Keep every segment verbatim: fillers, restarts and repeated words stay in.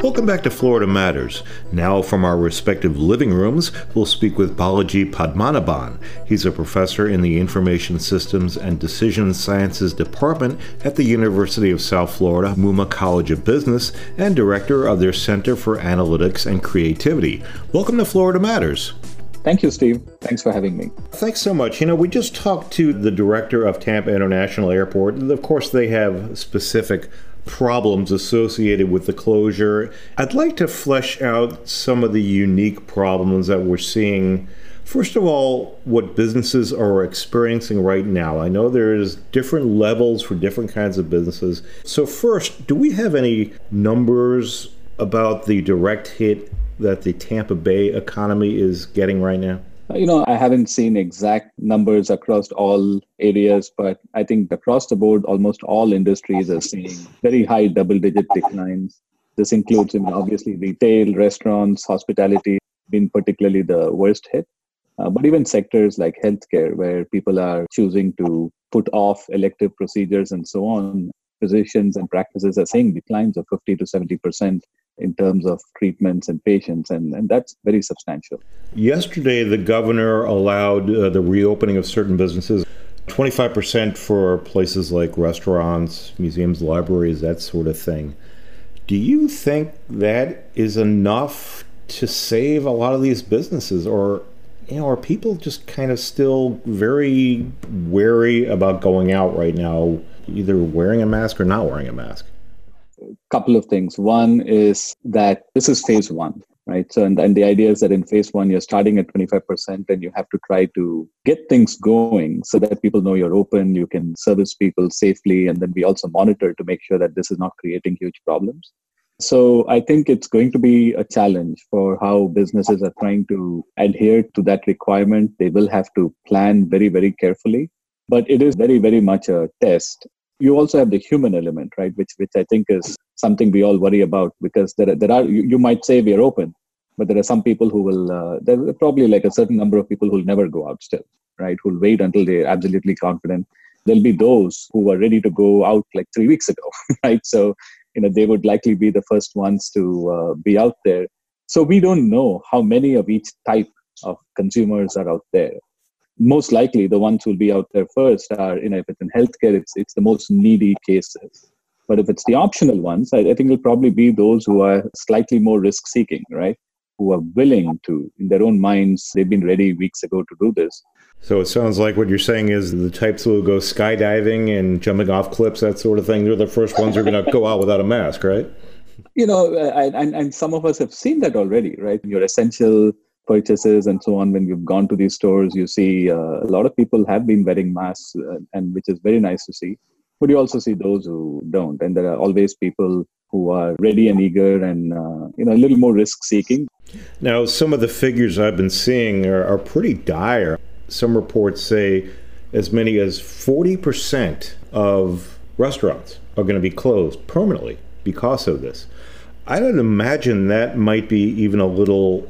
Welcome back to Florida Matters. Now from our respective living rooms, we'll speak with Balaji Padmanabhan. He's a professor in the Information Systems and Decision Sciences Department at the University of South Florida Mumma College of Business and director of their Center for Analytics and Creativity. Welcome to Florida Matters. Thank you, Steve. Thanks for having me. Thanks so much. You know, we just talked to the director of Tampa International Airport. Of course, they have specific problems associated with the closure. I'd like to flesh out some of the unique problems that we're seeing. First of all, what businesses are experiencing right now. I know there's different levels for different kinds of businesses. So first, do we have any numbers about the direct hit that the Tampa Bay economy is getting right now? You know, I haven't seen exact numbers across all areas, but I think across the board, almost all industries are seeing very high double-digit declines. This includes, I mean, obviously, retail, restaurants, hospitality, been particularly the worst hit. Uh, but even sectors like healthcare, where people are choosing to put off elective procedures and so on, physicians and practices are seeing declines of fifty to seventy percent in terms of treatments and patients, and, and that's very substantial. Yesterday, the governor allowed uh, the reopening of certain businesses, twenty-five percent for places like restaurants, museums, libraries, that sort of thing. Do you think that is enough to save a lot of these businesses, or you know, are people just kind of still very wary about going out right now, either wearing a mask or not wearing a mask? Couple of things. One is that this is phase one, right? So, and, and the idea is that in phase one, you're starting at twenty-five percent and you have to try to get things going so that people know you're open, you can service people safely. And then we also monitor to make sure that this is not creating huge problems. So I think it's going to be a challenge for how businesses are trying to adhere to that requirement. They will have to plan very, very carefully, but it is very, very much a test. You also have the human element, right? Which, which I think is something we all worry about, because there are, there are you, you might say we are open, but there are some people who will, uh, there are probably like a certain number of people who will never go out still, right? Who'll wait until they're absolutely confident. There'll be those who are ready to go out like three weeks ago, right? So, you know, they would likely be the first ones to uh, be out there. So we don't know how many of each type of consumers are out there. Most likely, the ones who will be out there first are, you know, if it's in healthcare, it's it's the most needy cases. But if it's the optional ones, I, I think it'll probably be those who are slightly more risk-seeking, right? Who are willing to, in their own minds, they've been ready weeks ago to do this. So it sounds like what you're saying is the types who will go skydiving and jumping off cliffs, that sort of thing, they're the first ones who are going to go out without a mask, right? You know, and, and some of us have seen that already, right? Your essential purchases and so on, when you've gone to these stores, you see uh, a lot of people have been wearing masks, uh, and which is very nice to see. But you also see those who don't. And there are always people who are ready and eager and, uh, you know, a little more risk-seeking. Now, some of the figures I've been seeing are, are pretty dire. Some reports say as many as forty percent of restaurants are going to be closed permanently because of this. I would imagine that might be even a little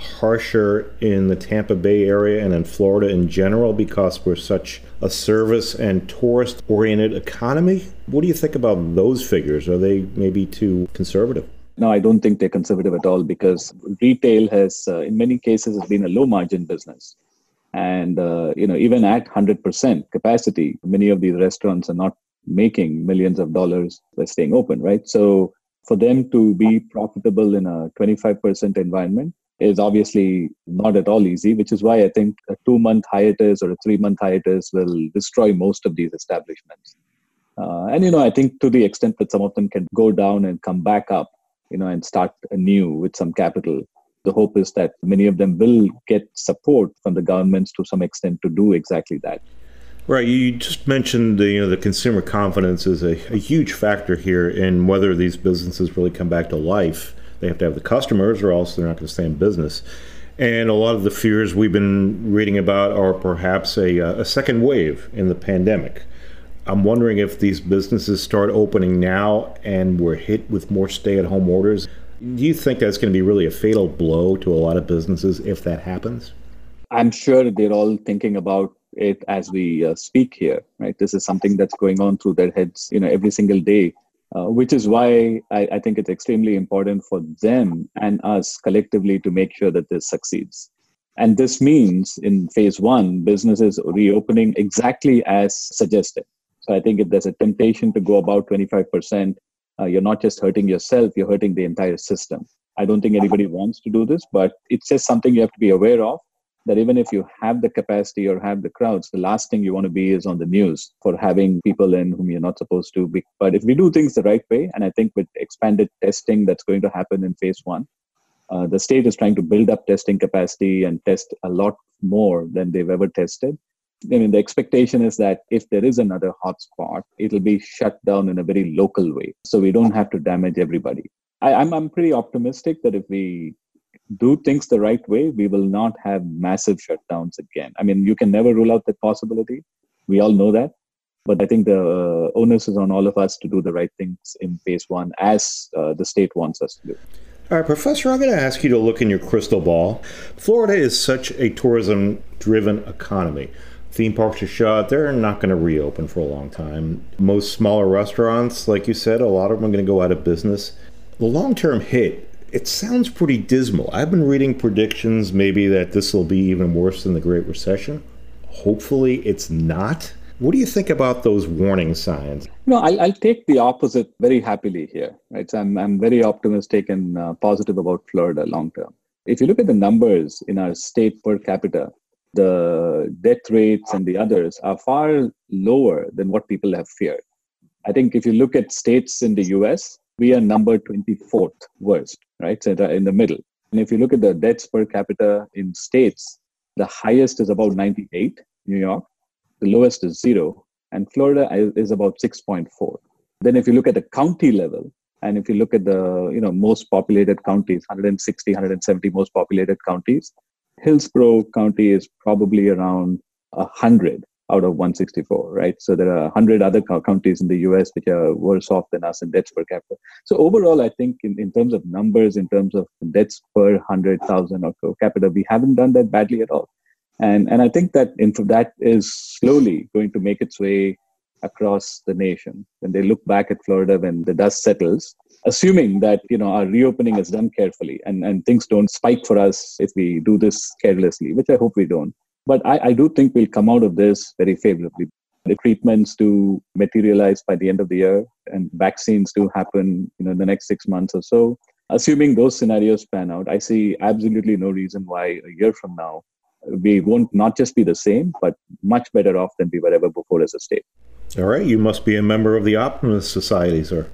harsher in the Tampa Bay area and in Florida in general, because we're such a service and tourist-oriented economy. What do you think about those figures? Are they maybe too conservative? No, I don't think they're conservative at all, because retail has, uh, in many cases, has been a low-margin business. And, uh, you know, even at one hundred percent capacity, many of these restaurants are not making millions of dollars by staying open, right? So for them to be profitable in a twenty-five percent environment is obviously not at all easy, which is why I think a two-month hiatus or a three-month hiatus will destroy most of these establishments. Uh, and, you know, I think to the extent that some of them can go down and come back up, you know, and start anew with some capital, the hope is that many of them will get support from the governments to some extent to do exactly that. Right. You just mentioned the, you know, the consumer confidence is a, a huge factor here in whether these businesses really come back to life. They have to have the customers, or else they're not going to stay in business. And a lot of the fears we've been reading about are perhaps a, a second wave in the pandemic. I'm wondering if these businesses start opening now and we're hit with more stay-at-home orders. Do you think that's going to be really a fatal blow to a lot of businesses if that happens? I'm sure they're all thinking about it as we uh, speak here, right? This is something that's going on through their heads, you know, every single day. uh, which is why I, I think it's extremely important for them and us collectively to make sure that this succeeds. And this means in phase one, businesses reopening exactly as suggested. So I think if there's a temptation to go about twenty-five percent, uh, you're not just hurting yourself, you're hurting the entire system. I don't think anybody wants to do this, but it's just something you have to be aware of, that even if you have the capacity or have the crowds, the last thing you want to be is on the news for having people in whom you're not supposed to be. But if we do things the right way, and I think with expanded testing that's going to happen in phase one, uh, the state is trying to build up testing capacity and test a lot more than they've ever tested. I mean, the expectation is that if there is another hotspot, it'll be shut down in a very local way. So we don't have to damage everybody. I, I'm, I'm pretty optimistic that if we do things the right way, we will not have massive shutdowns again. I mean, you can never rule out that possibility. We all know that. But I think the onus is on all of us to do the right things in phase one as uh, the state wants us to do. All right, Professor, I'm going to ask you to look in your crystal ball. Florida is such a tourism-driven economy. Theme parks are shut. They're not going to reopen for a long time. Most smaller restaurants, like you said, a lot of them are going to go out of business. The long-term hit, it sounds pretty dismal. I've been reading predictions maybe that this will be even worse than the Great Recession. Hopefully it's not. What do you think about those warning signs? No, I'll, I'll take the opposite very happily here. Right, so I'm I'm very optimistic and uh, positive about Florida long term. If you look at the numbers in our state per capita, the death rates and the others are far lower than what people have feared. I think if you look at states in the U S, we are number twenty-fourth worst, right? So in the middle. And if you look at the deaths per capita in states, the highest is about ninety-eight, New York. The lowest is zero. And Florida is about six point four. Then if you look at the county level, and if you look at the you know most populated counties, one hundred sixty, one hundred seventy most populated counties, Hillsborough County is probably around one hundred out of one hundred sixty-four, right? So there are one hundred other counties in the U S which are worse off than us in deaths per capita. So overall, I think in, in terms of numbers, in terms of deaths per one hundred thousand or per capita, we haven't done that badly at all. And and I think that in, that is slowly going to make its way across the nation. When they look back at Florida, when the dust settles, assuming that you know our reopening is done carefully and, and things don't spike for us if we do this carelessly, which I hope we don't. But I, I do think we'll come out of this very favorably. The treatments do materialize by the end of the year, and vaccines do happen you know, in the next six months or so. Assuming those scenarios pan out, I see absolutely no reason why a year from now we won't not just be the same, but much better off than we were ever before as a state. All right. You must be a member of the Optimist Society, sir.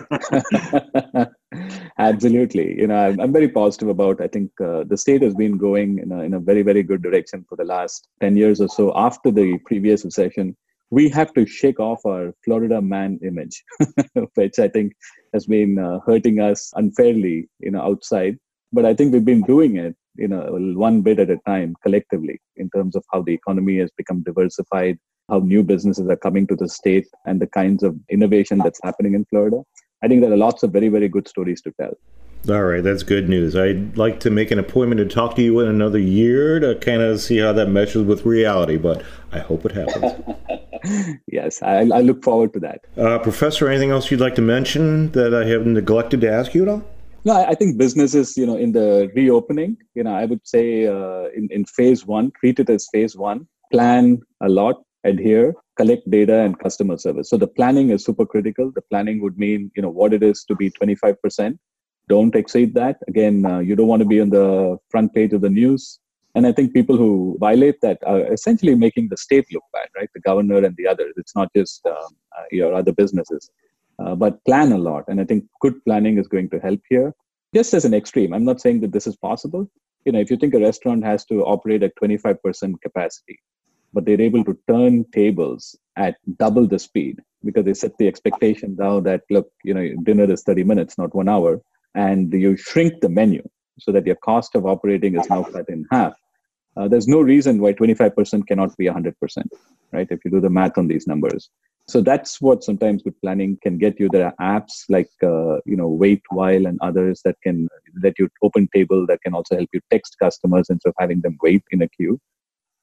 Absolutely. You know, I'm, I'm very positive about, I think uh, the state has been going in a, in a very, very good direction for the last ten years or so. After the previous recession, we have to shake off our Florida man image, which I think has been uh, hurting us unfairly, you know, outside. But I think we've been doing it, you know, one bit at a time collectively in terms of how the economy has become diversified, how new businesses are coming to the state, and the kinds of innovation that's happening in Florida. I think there are lots of very, very good stories to tell. All right, that's good news. I'd like to make an appointment to talk to you in another year to kind of see how that meshes with reality, but I hope it happens. Yes, I, I look forward to that. Uh, Professor, anything else you'd like to mention that I have neglected to ask you at all? No, I think businesses, you know, in the reopening, you know, I would say uh, in, in phase one, treat it as phase one, plan a lot, adhere, collect data, and customer service. So the planning is super critical. The planning would mean, you know, what it is to be twenty-five percent. Don't exceed that. Again, uh, you don't want to be on the front page of the news. And I think people who violate that are essentially making the state look bad, right? The governor and the others. It's not just um, uh, your other businesses. Uh, but plan a lot. And I think good planning is going to help here. Just as an extreme, I'm not saying that this is possible. You know, if you think a restaurant has to operate at twenty-five percent capacity, but they're able to turn tables at double the speed because they set the expectation now that, look, you know, dinner is thirty minutes, not one hour. And you shrink the menu so that your cost of operating is now cut in half. Uh, there's no reason why twenty-five percent cannot be one hundred percent, right? If you do the math on these numbers. So that's what sometimes good planning can get you. There are apps like, uh, you know, Waitwhile and others that can let you open table that can also help you text customers instead of having them wait in a queue.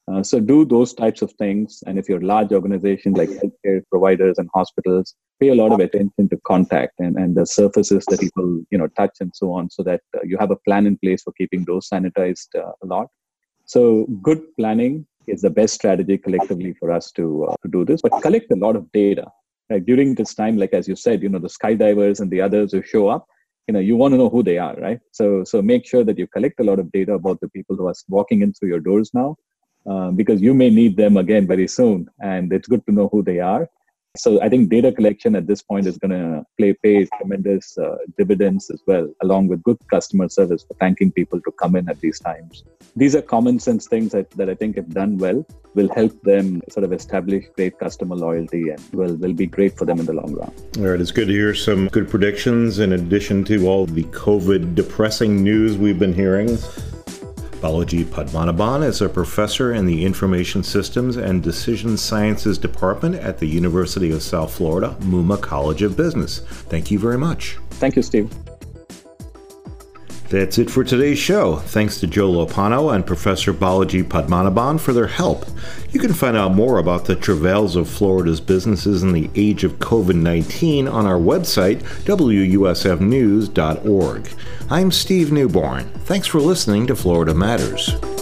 Uh, so do those types of things. And if you're large organizations like healthcare providers and hospitals, pay a lot of attention to contact and, and the surfaces that people, you know, touch and so on, so that uh, you have a plan in place for keeping those sanitized uh, a lot. So good planning is the best strategy collectively for us to, uh, to do this, but collect a lot of data. Right? During this time, like as you said, you know, the skydivers and the others who show up, you know, you want to know who they are, right? So, so make sure that you collect a lot of data about the people who are walking in through your doors now, uh, because you may need them again very soon, and it's good to know who they are. So I think data collection at this point is going to play pay tremendous uh, dividends as well, along with good customer service for thanking people to come in at these times. These are common sense things that, that I think, if done well, will help them sort of establish great customer loyalty and will, will be great for them in the long run. All right, it's good to hear some good predictions in addition to all the COVID depressing news we've been hearing. Balaji Padmanabhan is a professor in the Information Systems and Decision Sciences Department at the University of South Florida, Mumma College of Business. Thank you very much. Thank you, Steve. That's it for today's show. Thanks to Joe Lopano and Professor Balaji Padmanabhan for their help. You can find out more about the travails of Florida's businesses in the age of COVID nineteen on our website, W U S F news dot org. I'm Steve Newborn. Thanks for listening to Florida Matters.